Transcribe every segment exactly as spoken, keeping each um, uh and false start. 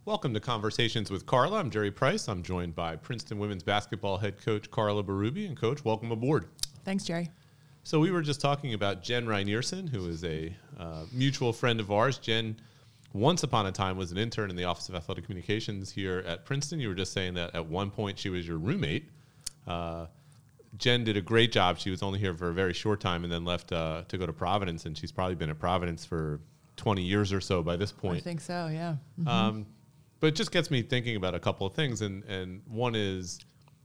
Welcome to Conversations with Carla. I'm Jerry Price. I'm joined by Princeton women's basketball head coach Carla Berube. And Coach, welcome aboard. Thanks, Jerry. So we were just talking about Jen Reinierson, who is a uh, mutual friend of ours. Jen, once upon a time, was an intern in the Office of Athletic Communications here at Princeton. You were just saying that at one point she was your roommate. Uh, Jen did a great job. She was only here for a very short time and then left uh, to go to Providence, and she's probably been at Providence for twenty years or so by this point. I think so, yeah. Mm-hmm. Um, but it just gets me thinking about a couple of things, and, and one is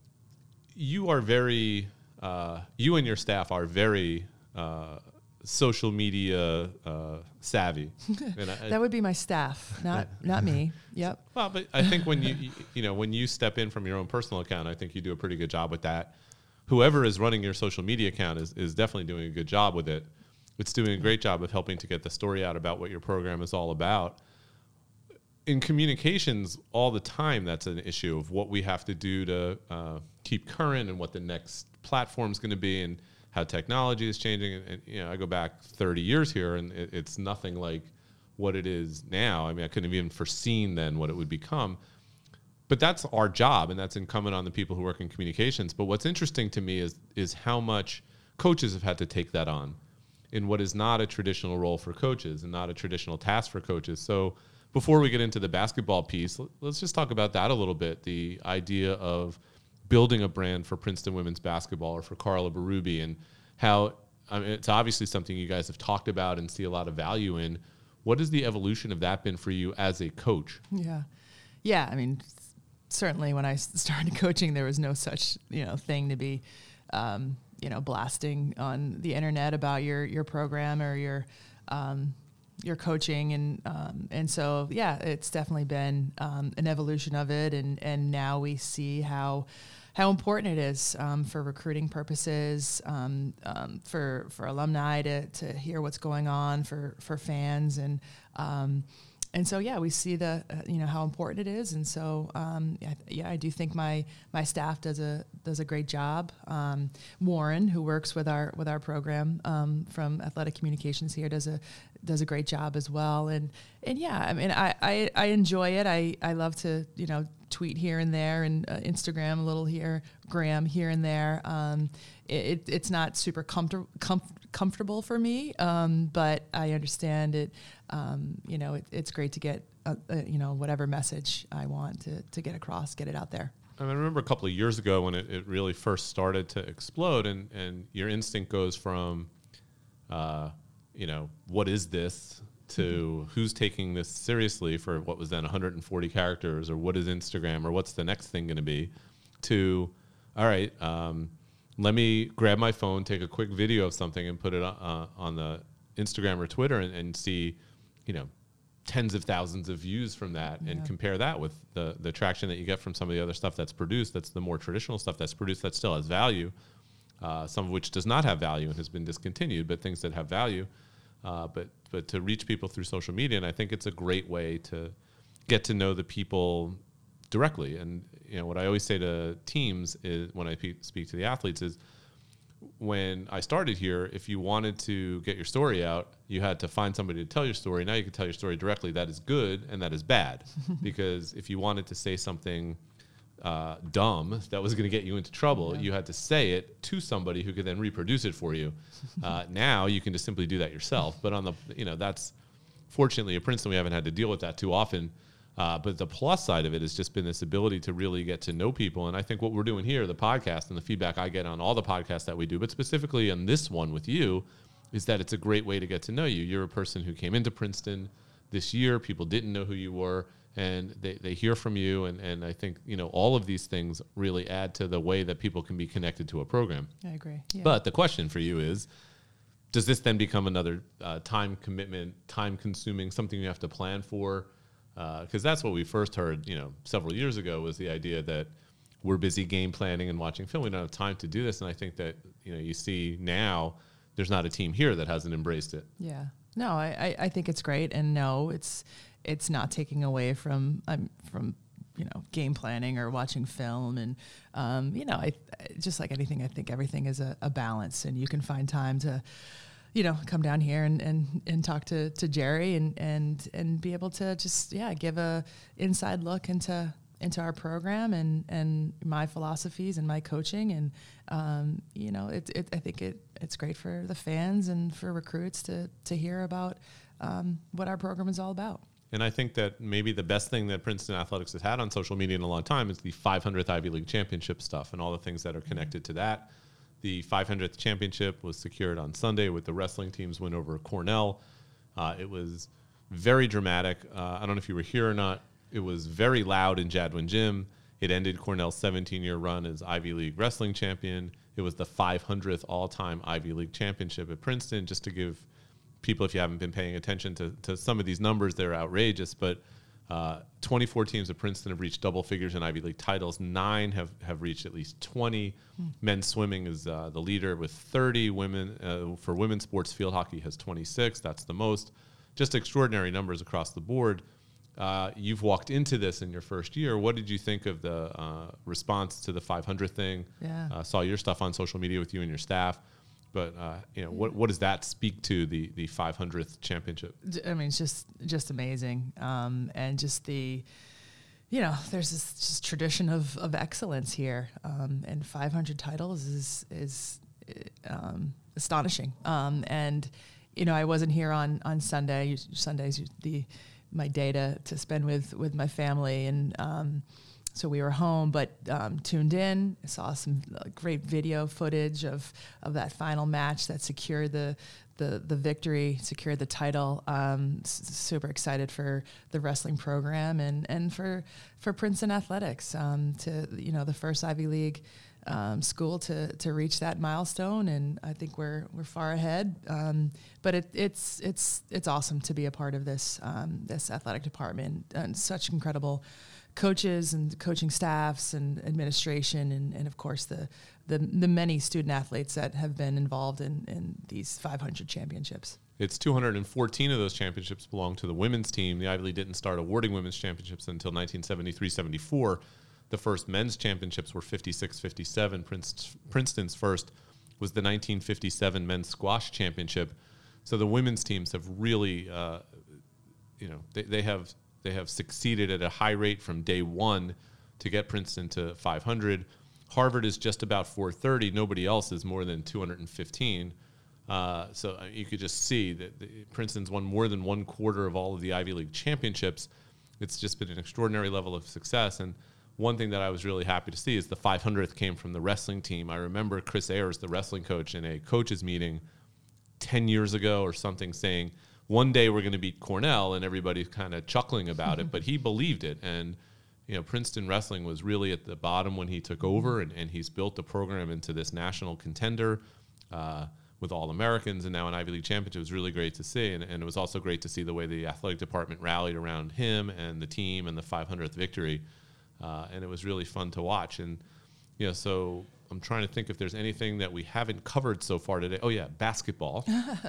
you are very, uh, you and your staff are very uh, social media uh, savvy. And I, that would be my staff, not not me. Yep. Well, but I think when you, you know, when you step in from your own personal account, I think you do a pretty good job with that. Whoever is running your social media account is, is definitely doing a good job with it. It's doing a great job of helping to get the story out about what your program is all about. In communications, all the time, that's an issue of what we have to do to uh, keep current and what the next platform is going to be and how technology is changing. And, and you know, I go back thirty years here, and it, it's nothing like what it is now. I mean, I couldn't have even foreseen then what it would become. But that's our job, and that's incumbent on the people who work in communications. But what's interesting to me is is how much coaches have had to take that on in what is not a traditional role for coaches and not a traditional task for coaches. So before we get into the basketball piece, let's just talk about that a little bit, the idea of building a brand for Princeton women's basketball or for Carla Berube, and how I mean, it's obviously something you guys have talked about and see a lot of value in. What has the evolution of that been for you as a coach? Yeah. Yeah, I mean, certainly when I started coaching, there was no such, you know, thing to be, um, you know, blasting on the internet about your, your program or your, um, your coaching. And, um, and so, yeah, it's definitely been, um, an evolution of it. And, and now we see how, how important it is, um, for recruiting purposes, um, um, for, for alumni to, to hear what's going on, for, for fans. And, um, And so, yeah, we see the, uh, you know, how important it is. And so, um, yeah, yeah, I do think my, my staff does a, does a great job. Um, Warren, who works with our, with our program, um, from Athletic Communications here, does a, does a great job as well. And, and yeah, I mean, I, I, I enjoy it. I, I love to, you know, tweet here and there, and uh, Instagram a little here, Graham here and there. Um, it, it's not super comfort, comf- comfortable for me, um, but I understand it. Um, you know, it, it's great to get, uh, uh, you know, whatever message I want to, to get across, get it out there. I remember a couple of years ago when it, it really first started to explode, and, and your instinct goes from, uh, you know, what is this, to mm-hmm. who's taking this seriously for what was then one hundred forty characters, or what is Instagram, or what's the next thing going to be, to, all right, um, let me grab my phone, take a quick video of something and put it uh, on the Instagram or Twitter and, and see, you know, tens of thousands of views from that, yeah. and compare that with the the traction that you get from some of the other stuff that's produced, that's the more traditional stuff that's produced that still has value, uh, some of which does not have value and has been discontinued, but things that have value. Uh, but but to reach people through social media, and I think it's a great way to get to know the people directly. And you know what I always say to teams is, when I pe- speak to the athletes, is when I started here, if you wanted to get your story out, you had to find somebody to tell your story. Now you can tell your story directly. That is good and that is bad, because if you wanted to say something uh, dumb that was going to get you into trouble, yeah. you had to say it to somebody who could then reproduce it for you. Uh, now you can just simply do that yourself. But on the, you know, that's fortunately at Princeton we haven't had to deal with that too often. Uh, but the plus side of it has just been this ability to really get to know people. And I think what we're doing here, the podcast, and the feedback I get on all the podcasts that we do, but specifically on this one with you, is that it's a great way to get to know you. You're a person who came into Princeton this year. People didn't know who you were, and they, they hear from you. And, and I think, you know, all of these things really add to the way that people can be connected to a program. I agree. Yeah. But the question for you is, does this then become another uh, time commitment, time consuming, something you have to plan for? Because uh, that's what we first heard, you know, several years ago, was the idea that we're busy game planning and watching film. We don't have time to do this. And I think that, you know, you see now there's not a team here that hasn't embraced it. Yeah. No, I, I think it's great. And no, it's it's not taking away from um, from, you know, game planning or watching film. And, um, you know, I just like anything, I think everything is a, a balance. And you can find time to, you know, come down here and, and, and talk to, to Jerry and, and, and be able to just, yeah, give a inside look into, into our program and, and my philosophies and my coaching. And, um, you know, it, it, I think it, it's great for the fans and for recruits to, to hear about, um, what our program is all about. And I think that maybe the best thing that Princeton Athletics has had on social media in a long time is the five hundredth Ivy League championship stuff and all the things that are connected to that. The five hundredth championship was secured on Sunday with the wrestling team's win over Cornell. Uh, it was very dramatic. Uh, I don't know if you were here or not. It was very loud in Jadwin Gym. It ended Cornell's seventeen-year run as Ivy League wrestling champion. It was the five hundredth all-time Ivy League championship at Princeton. Just to give people, if you haven't been paying attention to, to some of these numbers, they're outrageous. But uh, twenty-four teams at Princeton have reached double figures in Ivy League titles. Nine have, have reached at least twenty. Hmm. Men's swimming is uh, the leader with thirty. Women uh, for women's sports, field hockey has twenty-six. That's the most. Just extraordinary numbers across the board. Uh, you've walked into this in your first year. What did you think of the uh, response to the five hundred thing? Yeah. Uh, saw your stuff on social media with you and your staff. But uh, you know, what what does that speak to the the five hundredth championship? I mean, it's just just amazing, um, and just the, you know, there's this just tradition of, of excellence here, um, and five hundred titles is is um, astonishing. Um, and you know, I wasn't here on on Sunday. Sunday's the my day to to spend with with my family, and um, so we were home, but um, tuned in. I saw some uh, great video footage of, of that final match that secured the the, the victory, secured the title. Um, s- super excited for the wrestling program and, and for for Princeton Athletics um, to you know the first Ivy League um, school to to reach that milestone, and I think we're we're far ahead. Um, but it, it's it's it's awesome to be a part of this um, this athletic department and such incredible coaches and coaching staffs and administration and, and of course the, the the many student athletes that have been involved in, in these five hundred championships. It's two hundred fourteen of those championships belong to the women's team. The Ivy League didn't start awarding women's championships until nineteen seventy-three seventy-four. The first men's championships were fifty-six fifty-seven. Prince, Princeton's first was the nineteen fifty-seven men's squash championship. So the women's teams have really, uh, you know, they, they have They have succeeded at a high rate from day one to get Princeton to five hundred. Harvard is just about four thirty. Nobody else is more than two hundred fifteen. Uh, so you could just see that the, Princeton's won more than one quarter of all of the Ivy League championships. It's just been an extraordinary level of success. And one thing that I was really happy to see is the five hundredth came from the wrestling team. I remember Chris Ayers, the wrestling coach, in a coaches meeting ten years ago or something saying, one day we're going to beat Cornell, and everybody's kind of chuckling about it, but he believed it. And, you know, Princeton wrestling was really at the bottom when he took over, and, and he's built the program into this national contender uh, with All-Americans and now an Ivy League championship. It was really great to see, and, and it was also great to see the way the athletic department rallied around him and the team and the five hundredth victory, uh, and it was really fun to watch. And, you know, so I'm trying to think if there's anything that we haven't covered so far today. Oh, yeah, basketball.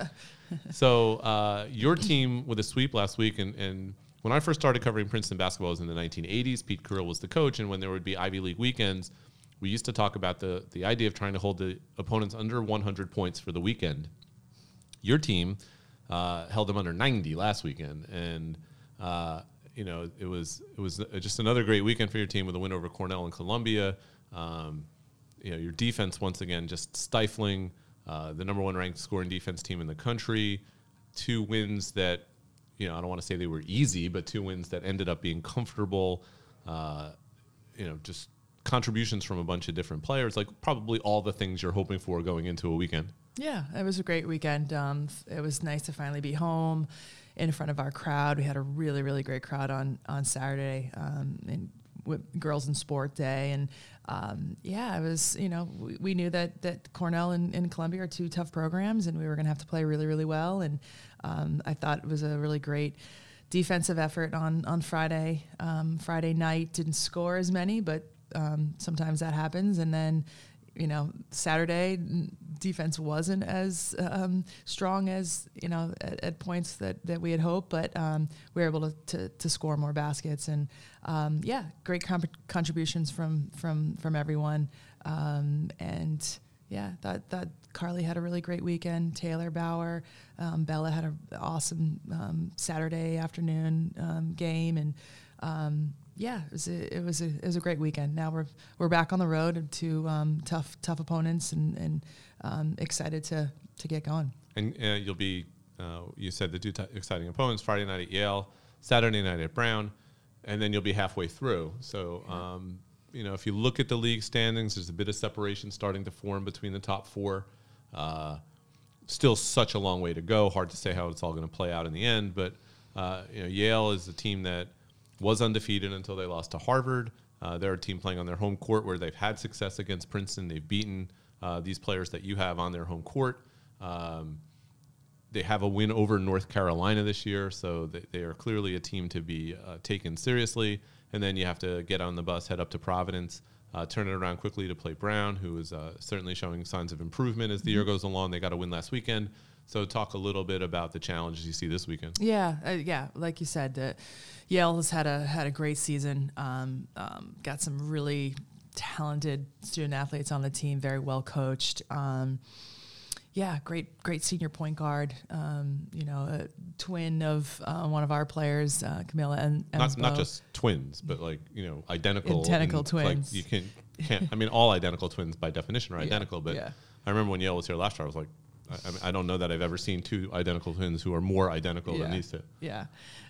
So uh, your team with a sweep last week, and, and when I first started covering Princeton basketball was in the nineteen eighties. Pete Carrill was the coach, and when there would be Ivy League weekends, we used to talk about the, the idea of trying to hold the opponents under one hundred points for the weekend. Your team uh, held them under ninety last weekend, and uh, you know it was it was just another great weekend for your team with a win over Cornell and Columbia. Um, you know, your defense once again just stifling. Uh, the number one ranked scoring defense team in the country, two wins that, you know, I don't want to say they were easy, but two wins that ended up being comfortable, uh, you know, just contributions from a bunch of different players, like probably all the things you're hoping for going into a weekend. Yeah, it was a great weekend. Um, it was nice to finally be home in front of our crowd. We had a really, really great crowd on, on Saturday um, in w- Girls in Sport Day. And Um, yeah, it was, you know, we, we knew that, that Cornell and, and Columbia are two tough programs, and we were going to have to play really, really well. And um, I thought it was a really great defensive effort on, on Friday. Um, Friday night, didn't score as many, but um, sometimes that happens. And then, you know, Saturday, defense wasn't as um, strong as, you know, at, at points that, that we had hoped, but um, we were able to, to, to score more baskets. And, um, yeah, great comp- contributions from, from, from everyone. Um, and, Yeah, thought thought Carly had a really great weekend. Taylor Bauer, um, Bella had an awesome um, Saturday afternoon um, game, and um, yeah, it was a, it was a it was a great weekend. Now we're we're back on the road to um, tough tough opponents, and and um, excited to to get going. And uh, you'll be uh, you said the two t- exciting opponents: Friday night at Yale, Saturday night at Brown, and then you'll be halfway through. So. Um, You know, if you look at the league standings, there's a bit of separation starting to form between the top four. Uh, still such a long way to go. Hard to say how it's all going to play out in the end. But uh, you know, Yale is a team that was undefeated until they lost to Harvard. Uh, they're a team playing on their home court where they've had success against Princeton. They've beaten uh, these players that you have on their home court. Um, they have a win over North Carolina this year, so they, they are clearly a team to be uh, taken seriously. And then you have to get on the bus, head up to Providence, uh, turn it around quickly to play Brown, who is uh, certainly showing signs of improvement as the year goes along. They got a win last weekend. So talk a little bit about the challenges you see this weekend. Yeah, uh, yeah, like you said, uh, Yale has had a had a great season. Um, um, got some really talented student athletes on the team, very well coached. Um, Yeah, great, great senior point guard. Um, you know, a twin of uh, one of our players, uh, Camilla and not not just twins, but like you know, identical. Identical and, twins. Like you can can't. I mean, all identical twins by definition are Yeah, identical. But yeah. I remember when Yale was here last year, I was like, I, I, mean, I don't know that I've ever seen two identical twins who are more identical Yeah. than these two. Yeah.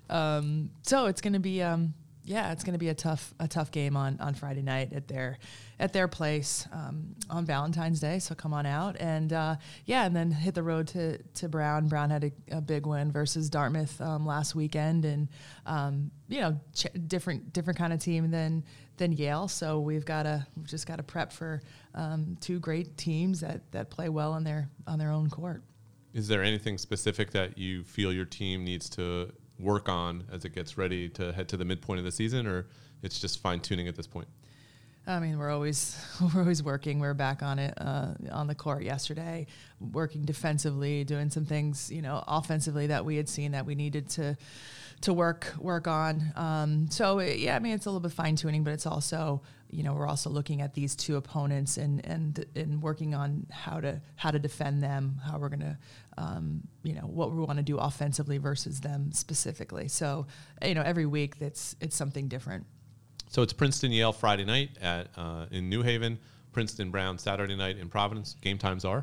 Um, so it's going to be, um, yeah, it's going to be a tough, a tough game on, on Friday night at their, at their place, um, on Valentine's Day. So come on out and, uh, yeah, and then hit the road to, to Brown. Brown had a, a big win versus Dartmouth, um, last weekend, and, um, you know, ch- different, different kind of team than, than Yale. So we've got to, we've just got to prep for, um, two great teams that, that play well on their, on their own court. Is there anything specific that you feel your team needs to work on as it gets ready to head to the midpoint of the season, or it's just fine tuning at this point? I mean, we're always we're always working. We're back on it uh, on the court yesterday, working defensively, doing some things, you know, offensively that we had seen that we needed to to work work on. Um, so it, yeah, I mean, it's a little bit fine tuning, but it's also, you know, we're also looking at these two opponents and and and working on how to how to defend them, how we're gonna, um, you know, what we want to do offensively versus them specifically. So, you know, every week that's it's something different. So it's Princeton Yale Friday night at uh, in New Haven, Princeton Brown Saturday night in Providence. Game times are.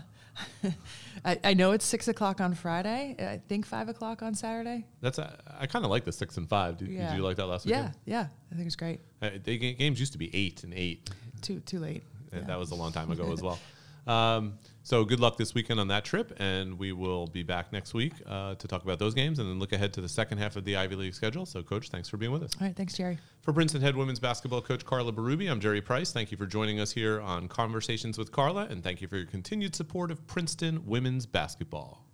I, I know it's six o'clock on Friday. I think five o'clock on Saturday. That's uh, I kind of like the six and five. Did, Yeah. did you like that last Yeah, weekend? yeah, I think it's great. Uh, they, games used to be eight and eight. Too too late. Uh, Yeah. That was a long time ago as well. Um, so good luck this weekend on that trip, and we will be back next week uh, to talk about those games and then look ahead to the second half of the Ivy League schedule. So, Coach, thanks for being with us. All right, thanks, Jerry. For Princeton head women's basketball coach Carla Berube, I'm Jerry Price. Thank you for joining us here on Conversations with Carla, and thank you for your continued support of Princeton women's basketball.